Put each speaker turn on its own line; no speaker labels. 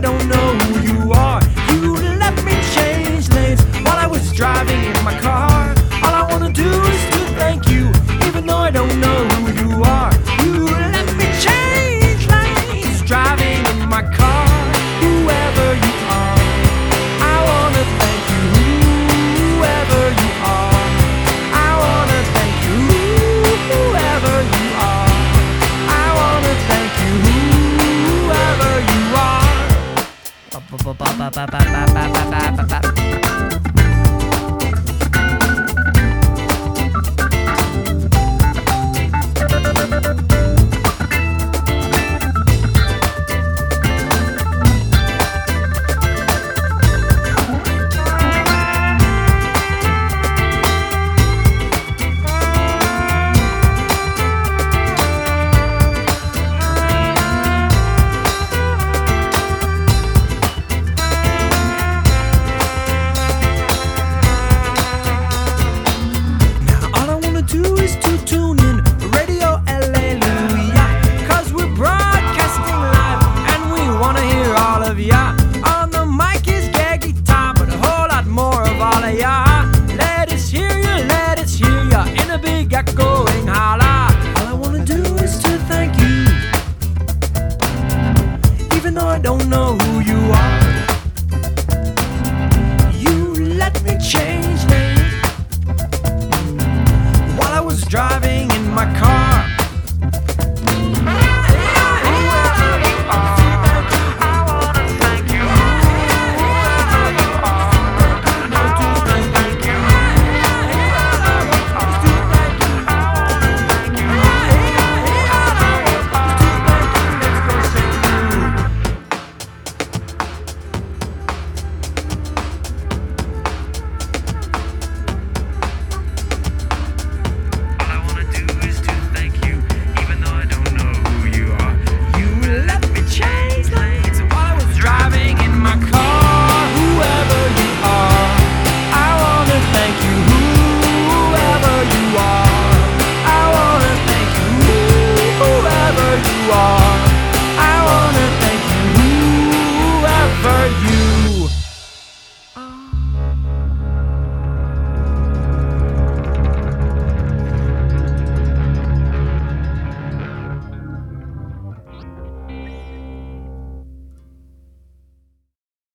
don't know who you are. You let me change lanes while I was driving in my car. All I wanna do is to thank you, even though I don't know who you are. You let me change lanes driving in my car. Whoever you are, I wanna thank you. Whoever you are, I wanna thank you. Whoever you are, I wanna thank you. Whoever you are. Do is to tune in Radio Alleluia, 'cause we're broadcasting live and we wanna hear all of ya. On the mic is Gag Guitar, but a whole lot more of all of ya. Let us hear ya in a big echoing holla. All I wanna do is to thank you, even though I don't know who you are. You let me change